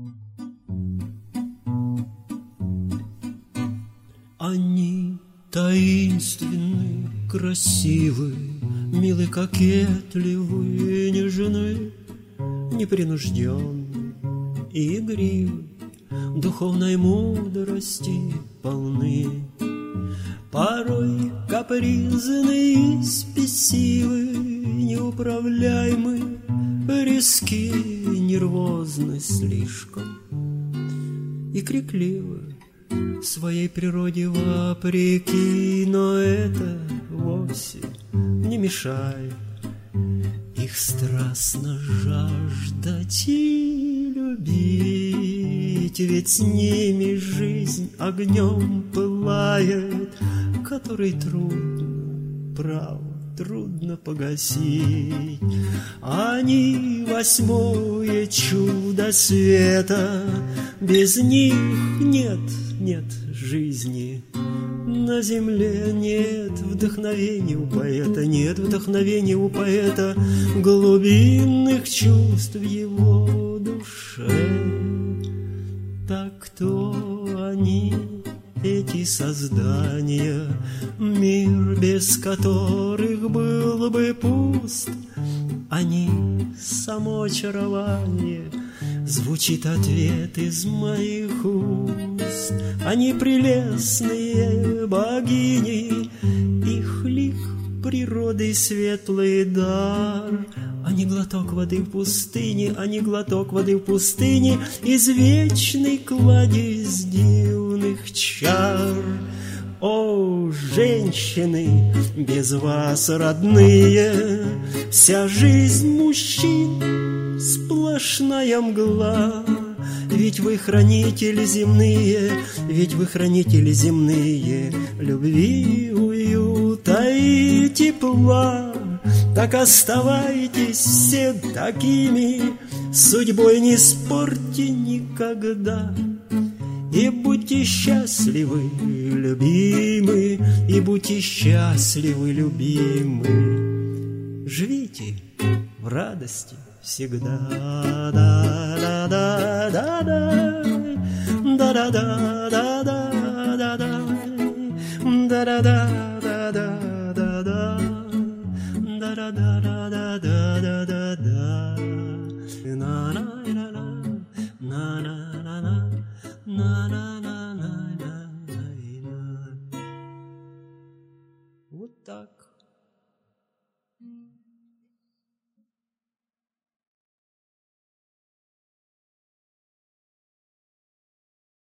Они таинственны, красивы, милы, кокетливы, нежны, непринужденны и игривы, духовной мудрости полны. Порой капризны и спесивы, неуправляемы, резки, нервозны слишком и крикливы своей природе вопреки, но это вовсе не мешает их страстно жаждать и любить, ведь с ними жизнь огнем пылает, который трудно, право, трудно погасить. Они восьмое чудо света, без них нет жизни. На земле нет вдохновения у поэта, нет вдохновения у поэта, глубинных чувств в его душе. Так кто они, эти создания, мир без которых был бы пуст? Они само очарование, звучит ответ из моих уст. Они прелестные богини, их лик природы светлый дар. Они глоток воды в пустыне, они глоток воды в пустыне, извечный кладезь дивных чар. О, женщины, без вас родные, вся жизнь мужчин сплошная мгла. Ведь вы хранители земные, ведь вы хранители земные, любви, уюта и тепла. Так оставайтесь все такими, судьбой не спорьте никогда. И будьте счастливы, любимы, и будьте счастливы, любимы. Живите в радости всегда, да, да.